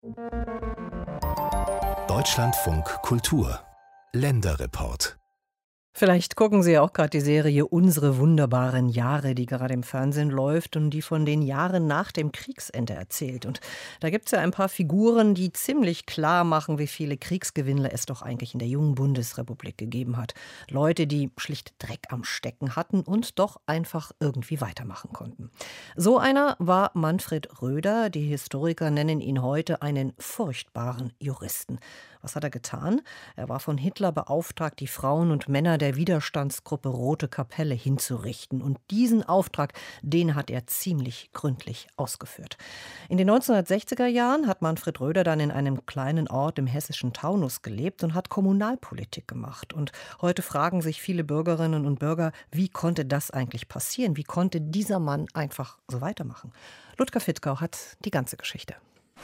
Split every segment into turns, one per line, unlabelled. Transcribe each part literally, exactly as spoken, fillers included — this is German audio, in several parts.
Deutschlandfunk Kultur Länderreport.
Vielleicht gucken Sie ja auch gerade die Serie Unsere wunderbaren Jahre, die gerade im Fernsehen läuft und die von den Jahren nach dem Kriegsende erzählt. Und da gibt es ja ein paar Figuren, die ziemlich klar machen, wie viele Kriegsgewinnler es doch eigentlich in der jungen Bundesrepublik gegeben hat. Leute, die schlicht Dreck am Stecken hatten und doch einfach irgendwie weitermachen konnten. So einer war Manfred Roeder. Die Historiker nennen ihn heute einen furchtbaren Juristen. Was hat er getan? Er war von Hitler beauftragt, die Frauen und Männer der Widerstandsgruppe Rote Kapelle hinzurichten. Und diesen Auftrag, den hat er ziemlich gründlich ausgeführt. In den neunzehnhundertsechziger Jahren hat Manfred Roeder dann in einem kleinen Ort im hessischen Taunus gelebt und hat Kommunalpolitik gemacht. Und heute fragen sich viele Bürgerinnen und Bürger, wie konnte das eigentlich passieren? Wie konnte dieser Mann einfach so weitermachen? Ludger Fittkau hat die ganze Geschichte.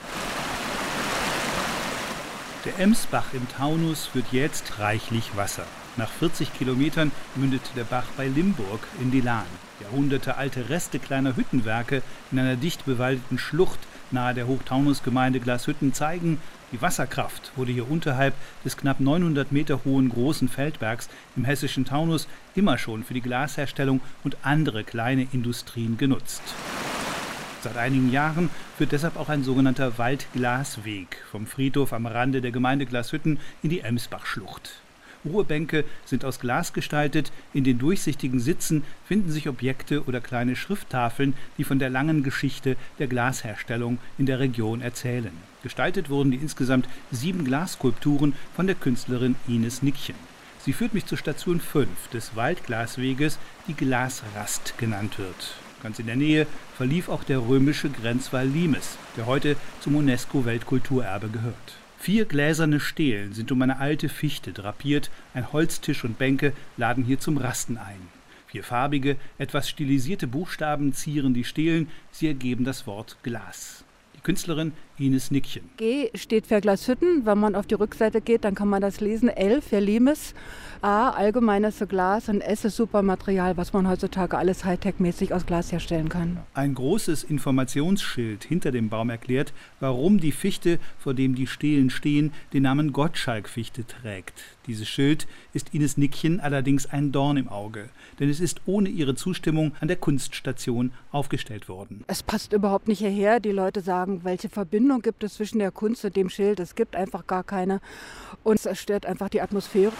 Der Emsbach im Taunus führt jetzt reichlich Wasser. Nach vierzig Kilometern mündet der Bach bei Limburg in die Lahn. Jahrhundertealte Reste kleiner Hüttenwerke in einer dicht bewaldeten Schlucht nahe der Hochtaunusgemeinde Glashütten zeigen, die Wasserkraft wurde hier unterhalb des knapp neunhundert Meter hohen großen Feldbergs im hessischen Taunus immer schon für die Glasherstellung und andere kleine Industrien genutzt. Seit einigen Jahren führt deshalb auch ein sogenannter Waldglasweg vom Friedhof am Rande der Gemeinde Glashütten in die Emsbachschlucht. Ruhebänke sind aus Glas gestaltet, in den durchsichtigen Sitzen finden sich Objekte oder kleine Schrifttafeln, die von der langen Geschichte der Glasherstellung in der Region erzählen. Gestaltet wurden die insgesamt sieben Glasskulpturen von der Künstlerin Ines Nickchen. Sie führt mich zur Station fünf des Waldglasweges, die Glasrast genannt wird. Ganz in der Nähe verlief auch der römische Grenzwall Limes, der heute zum UNESCO-Weltkulturerbe gehört. Vier gläserne Stelen sind um eine alte Fichte drapiert, ein Holztisch und Bänke laden hier zum Rasten ein. Vier farbige, etwas stilisierte Buchstaben zieren die Stelen, sie ergeben das Wort Glas. Die Künstlerin Ines Nickchen.
G steht für Glashütten. Wenn man auf die Rückseite geht, dann kann man das lesen. L für Limes. A, allgemeines Glas und S ist Supermaterial, was man heutzutage alles Hightech-mäßig aus Glas herstellen kann.
Ein großes Informationsschild hinter dem Baum erklärt, warum die Fichte, vor dem die Stelen stehen, den Namen Gottschalk-Fichte trägt. Dieses Schild ist Ines Nickchen allerdings ein Dorn im Auge, denn es ist ohne ihre Zustimmung an der Kunststation aufgestellt worden.
Es passt überhaupt nicht hierher. Die Leute sagen, welche Verbindung gibt es zwischen der Kunst und dem Schild? Es gibt einfach gar keine und es stört einfach die Atmosphäre.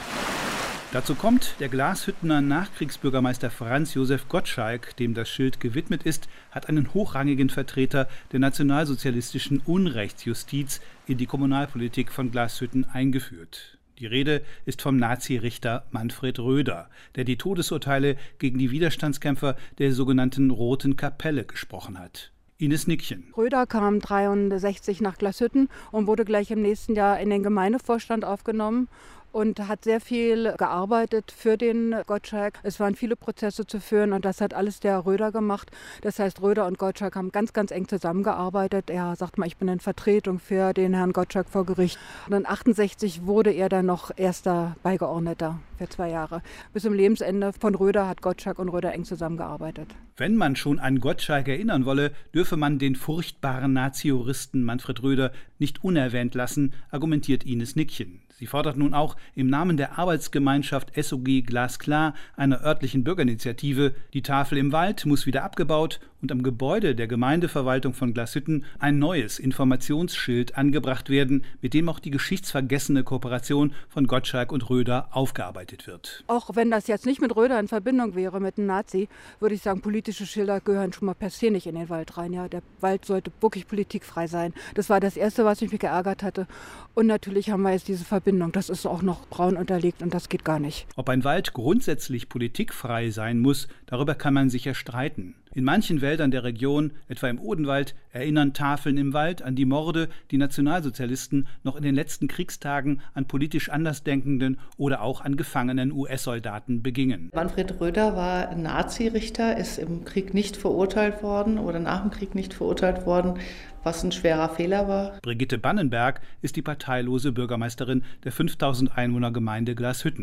Dazu kommt, der Glashüttener Nachkriegsbürgermeister Franz Josef Gottschalk, dem das Schild gewidmet ist, hat einen hochrangigen Vertreter der nationalsozialistischen Unrechtsjustiz in die Kommunalpolitik von Glashütten eingeführt. Die Rede ist vom Nazi-Richter Manfred Roeder, der die Todesurteile gegen die Widerstandskämpfer der sogenannten Roten Kapelle gesprochen hat. Ines Nickchen.
Roeder kam dreiundsechzig nach Glashütten und wurde gleich im nächsten Jahr in den Gemeindevorstand aufgenommen und hat sehr viel gearbeitet für den Gottschalk. Es waren viele Prozesse zu führen und das hat alles der Roeder gemacht. Das heißt, Roeder und Gottschalk haben ganz, ganz eng zusammengearbeitet. Er sagt mal, ich bin in Vertretung für den Herrn Gottschalk vor Gericht. Und dann achtundsechzig wurde er dann noch erster Beigeordneter für zwei Jahre. Bis zum Lebensende von Roeder hat Gottschalk und Roeder eng zusammengearbeitet.
Wenn man schon an Gottschalk erinnern wolle, dürfe man den furchtbaren Nazi-Juristen Manfred Roeder nicht unerwähnt lassen, argumentiert Ines Nickchen. Sie fordert nun auch im Namen der Arbeitsgemeinschaft S O G Glasklar, einer örtlichen Bürgerinitiative, die Tafel im Wald muss wieder abgebaut und am Gebäude der Gemeindeverwaltung von Glashütten ein neues Informationsschild angebracht werden, mit dem auch die geschichtsvergessene Kooperation von Gottschalk und Roeder aufgearbeitet wird.
Auch wenn das jetzt nicht mit Roeder in Verbindung wäre, mit einem Nazi, würde ich sagen, politische Schilder gehören schon mal per se nicht in den Wald rein. Ja, der Wald sollte wirklich politikfrei sein. Das war das Erste, was mich geärgert hatte. Und natürlich haben wir jetzt diese Verbindung. Das ist auch noch braun unterlegt und das geht gar nicht.
Ob ein Wald grundsätzlich politikfrei sein muss, darüber kann man sicher streiten. In manchen Wäldern der Region, etwa im Odenwald, erinnern Tafeln im Wald an die Morde, die Nationalsozialisten noch in den letzten Kriegstagen an politisch Andersdenkenden oder auch an gefangenen U S-Soldaten begingen.
Manfred Roeder war Nazi-Richter, ist im Krieg nicht verurteilt worden oder nach dem Krieg nicht verurteilt worden, was ein schwerer Fehler war.
Brigitte Bannenberg ist die parteilose Bürgermeisterin der fünftausend Einwohner Gemeinde Glashütten.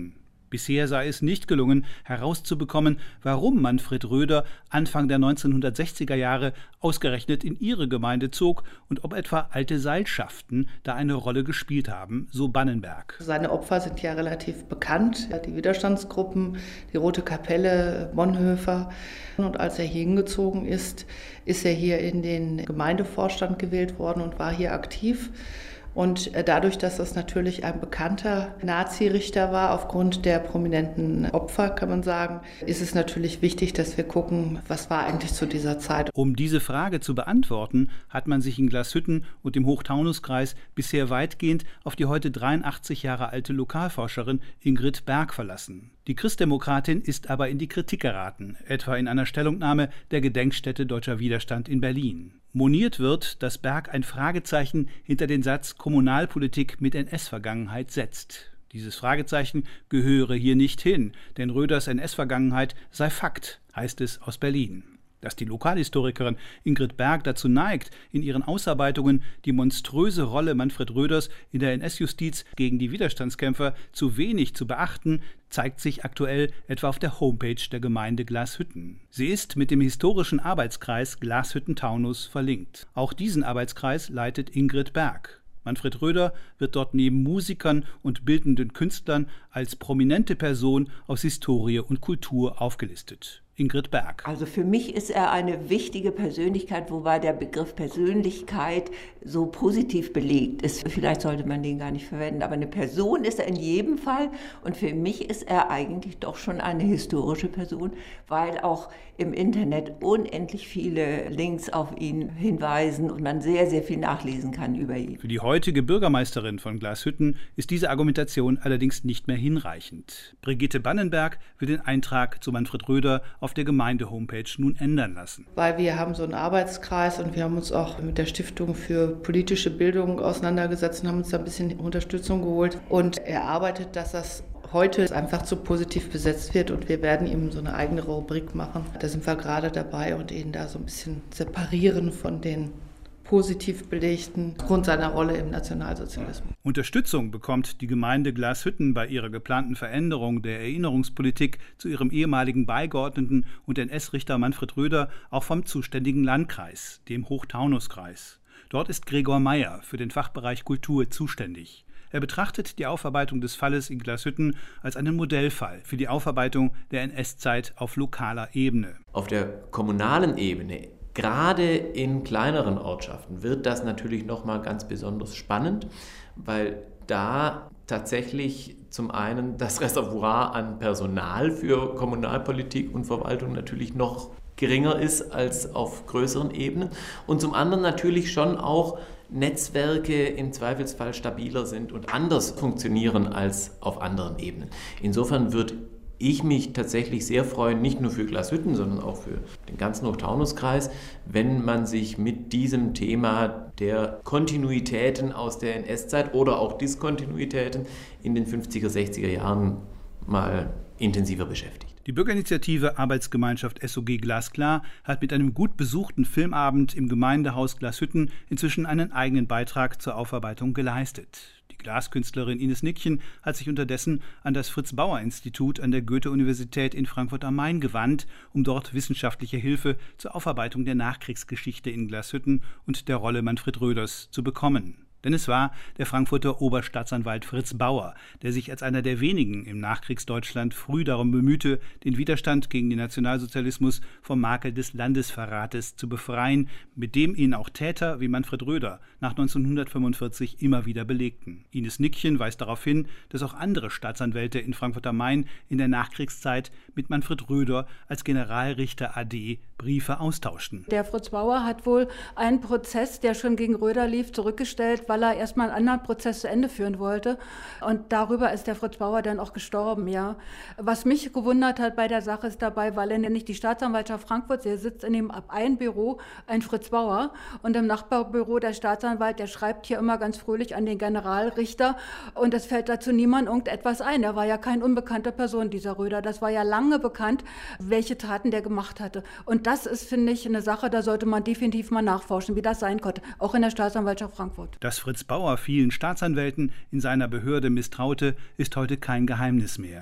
Bisher sei es nicht gelungen, herauszubekommen, warum Manfred Röder Anfang der neunzehnhundertsechziger Jahre ausgerechnet in ihre Gemeinde zog und ob etwa alte Seilschaften da eine Rolle gespielt haben, so Bannenberg.
Seine Opfer sind ja relativ bekannt, die Widerstandsgruppen, die Rote Kapelle, Bonhoeffer. Und als er hier hingezogen ist, ist er hier in den Gemeindevorstand gewählt worden und war hier aktiv. Und dadurch, dass das natürlich ein bekannter Nazi-Richter war, aufgrund der prominenten Opfer, kann man sagen, ist es natürlich wichtig, dass wir gucken, was war eigentlich zu dieser Zeit.
Um diese Frage zu beantworten, hat man sich in Glashütten und im Hochtaunuskreis bisher weitgehend auf die heute dreiundachtzig Jahre alte Lokalforscherin Ingrid Berg verlassen. Die Christdemokratin ist aber in die Kritik geraten, etwa in einer Stellungnahme der Gedenkstätte Deutscher Widerstand in Berlin. Moniert wird, dass Berg ein Fragezeichen hinter den Satz Kommunalpolitik mit N S-Vergangenheit setzt. Dieses Fragezeichen gehöre hier nicht hin, denn Röders N S-Vergangenheit sei Fakt, heißt es aus Berlin. Dass die Lokalhistorikerin Ingrid Berg dazu neigt, in ihren Ausarbeitungen die monströse Rolle Manfred Röders in der N S-Justiz gegen die Widerstandskämpfer zu wenig zu beachten, zeigt sich aktuell etwa auf der Homepage der Gemeinde Glashütten. Sie ist mit dem historischen Arbeitskreis Glashütten-Taunus verlinkt. Auch diesen Arbeitskreis leitet Ingrid Berg. Manfred Röder wird dort neben Musikern und bildenden Künstlern als prominente Person aus Historie und Kultur aufgelistet. Ingrid Berg.
Also für mich ist er eine wichtige Persönlichkeit, wobei der Begriff Persönlichkeit so positiv belegt ist. Vielleicht sollte man den gar nicht verwenden, aber eine Person ist er in jedem Fall. Und für mich ist er eigentlich doch schon eine historische Person, weil auch im Internet unendlich viele Links auf ihn hinweisen und man sehr, sehr viel nachlesen kann über ihn.
Für die heutige Bürgermeisterin von Glashütten ist diese Argumentation allerdings nicht mehr hinreichend. Brigitte Bannenberg will den Eintrag zu Manfred Röder auf der Gemeinde-Homepage nun ändern lassen.
Weil wir haben so einen Arbeitskreis und wir haben uns auch mit der Stiftung für politische Bildung auseinandergesetzt und haben uns da ein bisschen Unterstützung geholt und erarbeitet, dass das heute einfach zu positiv besetzt wird und wir werden ihm so eine eigene Rubrik machen. Da sind wir gerade dabei und ihn da so ein bisschen separieren von den positiv belegten aufgrund seiner Rolle im Nationalsozialismus.
Unterstützung bekommt die Gemeinde Glashütten bei ihrer geplanten Veränderung der Erinnerungspolitik zu ihrem ehemaligen Beigeordneten und N S-Richter Manfred Röder auch vom zuständigen Landkreis, dem Hochtaunuskreis. Dort ist Gregor Meyer für den Fachbereich Kultur zuständig. Er betrachtet die Aufarbeitung des Falles in Glashütten als einen Modellfall für die Aufarbeitung der N S-Zeit auf lokaler Ebene.
Auf der kommunalen Ebene, gerade in kleineren Ortschaften, wird das natürlich nochmal ganz besonders spannend, weil da tatsächlich zum einen das Reservoir an Personal für Kommunalpolitik und Verwaltung natürlich noch geringer ist als auf größeren Ebenen und zum anderen natürlich schon auch Netzwerke im Zweifelsfall stabiler sind und anders funktionieren als auf anderen Ebenen. Insofern würde ich mich tatsächlich sehr freuen, nicht nur für Glashütten, sondern auch für den ganzen Hochtaunuskreis, wenn man sich mit diesem Thema der Kontinuitäten aus der N S-Zeit oder auch Diskontinuitäten in den fünfziger, sechziger Jahren mal intensiver beschäftigt.
Die Bürgerinitiative Arbeitsgemeinschaft S O G Glasklar hat mit einem gut besuchten Filmabend im Gemeindehaus Glashütten inzwischen einen eigenen Beitrag zur Aufarbeitung geleistet. Die Glaskünstlerin Ines Nickchen hat sich unterdessen an das Fritz-Bauer-Institut an der Goethe-Universität in Frankfurt am Main gewandt, um dort wissenschaftliche Hilfe zur Aufarbeitung der Nachkriegsgeschichte in Glashütten und der Rolle Manfred Röders zu bekommen. Denn es war der Frankfurter Oberstaatsanwalt Fritz Bauer, der sich als einer der wenigen im Nachkriegsdeutschland früh darum bemühte, den Widerstand gegen den Nationalsozialismus vom Makel des Landesverrates zu befreien, mit dem ihn auch Täter wie Manfred Röder nach neunzehnhundertfünfundvierzig immer wieder belegten. Ines Nickchen weist darauf hin, dass auch andere Staatsanwälte in Frankfurt am Main in der Nachkriegszeit mit Manfred Röder als Generalrichter A D Briefe austauschten.
Der Fritz Bauer hat wohl einen Prozess, der schon gegen Röder lief, zurückgestellt, weil er erstmal einen anderen Prozess zu Ende führen wollte. Und darüber ist der Fritz Bauer dann auch gestorben, ja. Was mich gewundert hat bei der Sache ist dabei, weil er nicht die Staatsanwaltschaft Frankfurt, der sitzt in dem ein Büro, ein Fritz Bauer, und im Nachbarbüro der Staatsanwalt, der schreibt hier immer ganz fröhlich an den Generalrichter und es fällt dazu niemand irgendetwas ein. Er war ja kein unbekannter Person, dieser Röder. Das war ja lange bekannt, welche Taten der gemacht hatte. Und das ist, finde ich, eine Sache, da sollte man definitiv mal nachforschen, wie das sein konnte, auch in der Staatsanwaltschaft Frankfurt.
Dass Fritz Bauer vielen Staatsanwälten in seiner Behörde misstraute, ist heute kein Geheimnis mehr.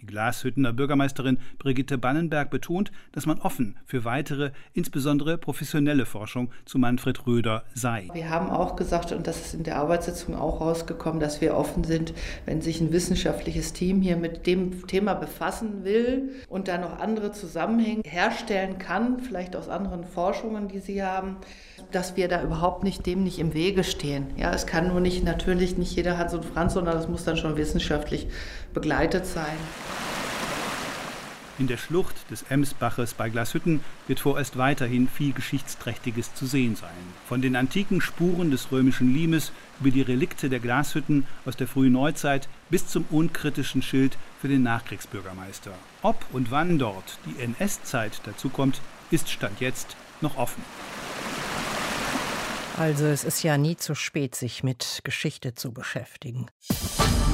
Die Glashüttener Bürgermeisterin Brigitte Bannenberg betont, dass man offen für weitere, insbesondere professionelle Forschung zu Manfred Roeder sei.
Wir haben auch gesagt, und das ist in der Arbeitssitzung auch rausgekommen, dass wir offen sind, wenn sich ein wissenschaftliches Team hier mit dem Thema befassen will und da noch andere Zusammenhänge herstellen kann, vielleicht aus anderen Forschungen, die sie haben, dass wir da überhaupt nicht dem nicht im Wege stehen. Ja, es kann nur nicht, natürlich nicht jeder Hans und Franz, sondern das muss dann schon wissenschaftlich begleitet sein.
In der Schlucht des Emsbaches bei Glashütten wird vorerst weiterhin viel Geschichtsträchtiges zu sehen sein. Von den antiken Spuren des römischen Limes über die Relikte der Glashütten aus der frühen Neuzeit bis zum unkritischen Schild für den Nachkriegsbürgermeister. Ob und wann dort die N S-Zeit dazukommt, ist Stand jetzt noch offen.
Also es ist ja nie zu spät, sich mit Geschichte zu beschäftigen.